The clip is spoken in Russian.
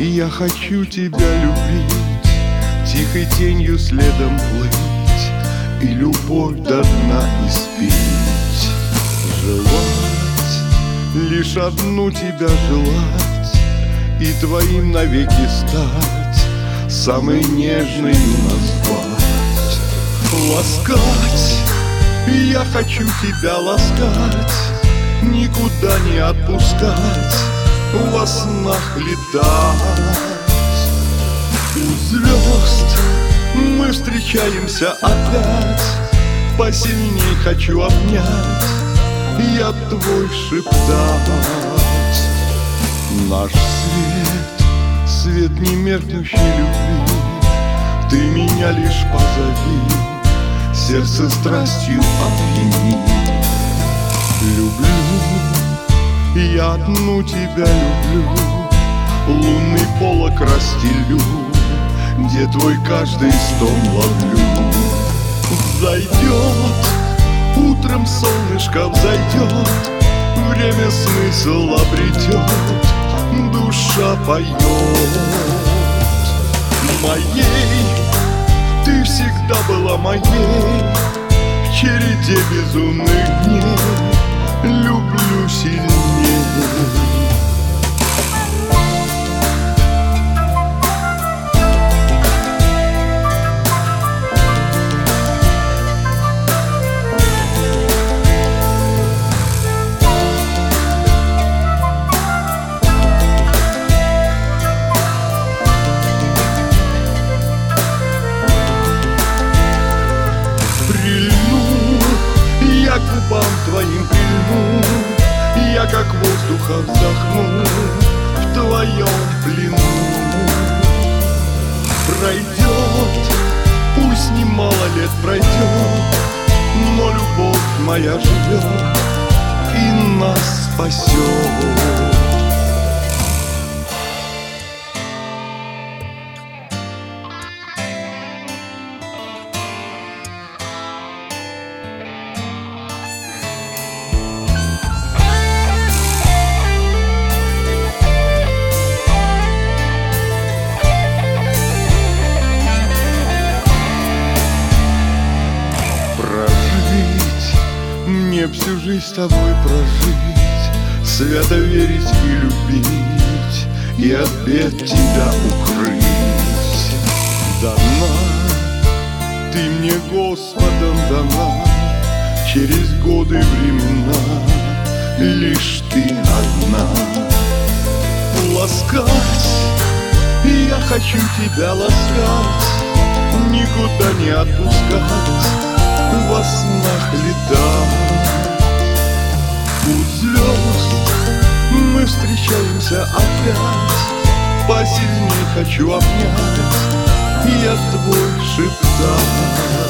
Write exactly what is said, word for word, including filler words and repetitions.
Я хочу тебя любить, тихой тенью следом плыть и любовь до дна испить. Желать, лишь одну тебя желать и твоим навеки стать, самой нежной назвать. Ласкать, я хочу тебя ласкать, никуда не отпускать, во снах летать. У звезд мы встречаемся опять, посильней хочу обнять, я твой шептать. Наш свет, свет немеркнущей любви, ты меня лишь позови, сердце страстью опьяни. Люблю, я одну тебя люблю, лунный полог расстелю, где твой каждый стон ловлю. Взойдет, утром солнышко взойдет, время смысл обретет, душа поет. Моей, ты всегда была моей, в череде безумных дней люблю сильнее. Я к губам твоим прильну, я как воздуха вздохну в твоем плену. Пройдет, пусть немало лет пройдет, но любовь моя живет и нас спасет. Мне всю жизнь с тобой прожить, свято верить и любить, и от бед тебя укрыть. Дана, ты мне Господом дана, через годы времена лишь ты одна. Ласкать, я хочу тебя ласкать, никуда не отпускать, во снах летать. У звезд мы встречаемся опять, посильней хочу обнять, я твой шептать.